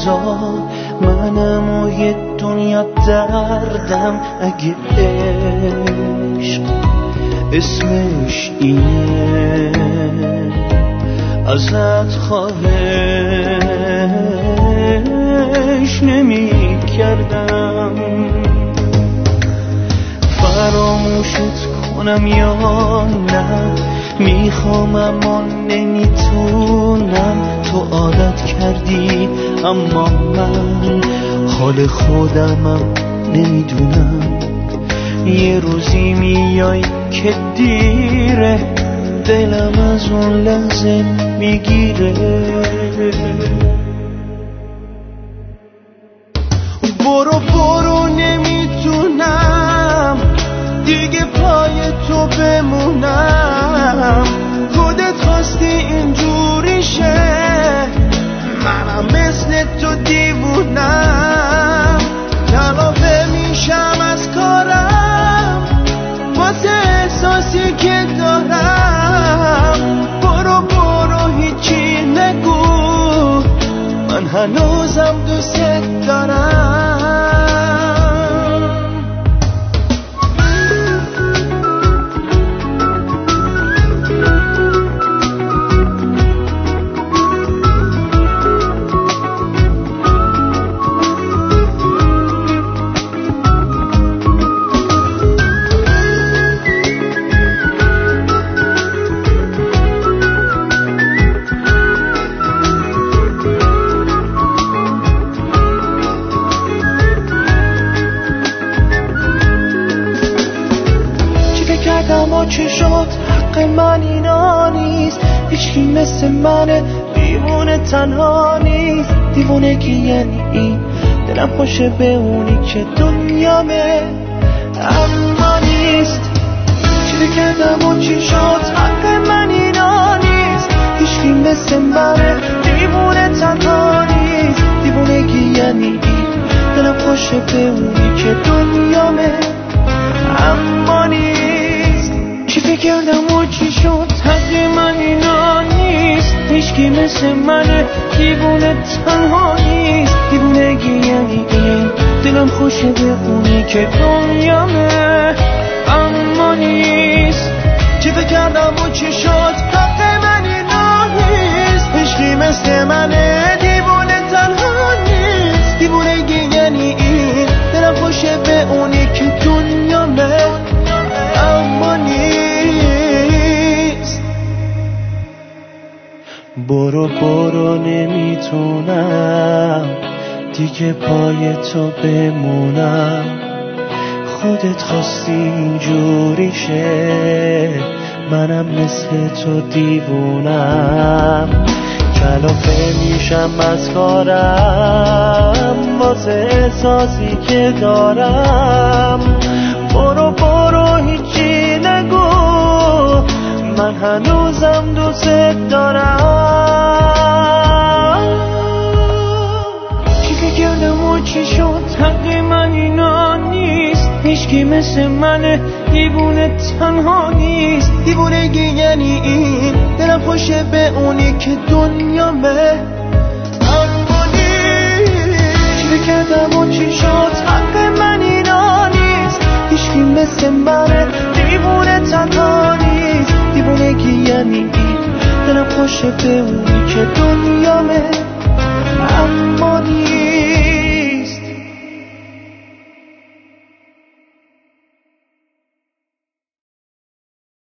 بذار منم و یه دنیا دردم. اگه عشق اسمش اینه ازت خواهش نمی کردم فراموشت کنم یا نه. میخوام اما نمیتونم. تو عادت کردی اما من حال خودمم نمیدونم. یه روزی میای که دیره دلم از اون لحظه میگیره. برو برو نمیتونم دیگه پای تو بمونم. خودت خواستی اینجوری شه منم مثل تو دیوونم. کلافه میشم از کارم واسه احساسی که دارم. برو برو هیچی نگو من هنوزم دوست دارم. چی شد حق من اینا نیست. هیچکی مثل من دیوونه تنها نیست. دیوونگی یعنی این دلم خوشه به اونی که دنیامه اما نیست. چی کردم و چی شد حق من اینا نیست. هیچکی مثل من دیوونه تنها نیست. دیوونگی یعنی این دلم خوشه به اونی که دنیامه اما نیست. چی فکر کردم و چی شد حق من اینا نیست. هیچکی مثل من دیوونه تنها نیست. دیوونگی یعنی این دلم خوشه به اونی که دنیامه اما نیست. چی فکر کردم و چی شد حق من اینا نیست. هیچکی مثل من دیوونه تنها نیست. دیوونگی یعنی این دلم خوشه به اونی که دنیامه اما نیست. برو برو نمیتونم دیگه پای تو بمونم. خودت خواستی اینجوری شه منم مثل تو دیوونم. کلافه میشم از کارم واسه احساسی که دارم. برو برو هیچی نگو من هنوزم دوست دارم. چی فکر کردم و چی شد حق من اینا نیست. هیچکی مثل من دیوونه تنها نیست. دیوونگی یعنی این دلم خوشه به اونی که دنیامه اما نیست. چی فکر کردم و چی شد حق من اینا نیست. هیچکی مثل من دیوونه تنها نیست. دیوونگی یعنی این دلم خوشه به اونی که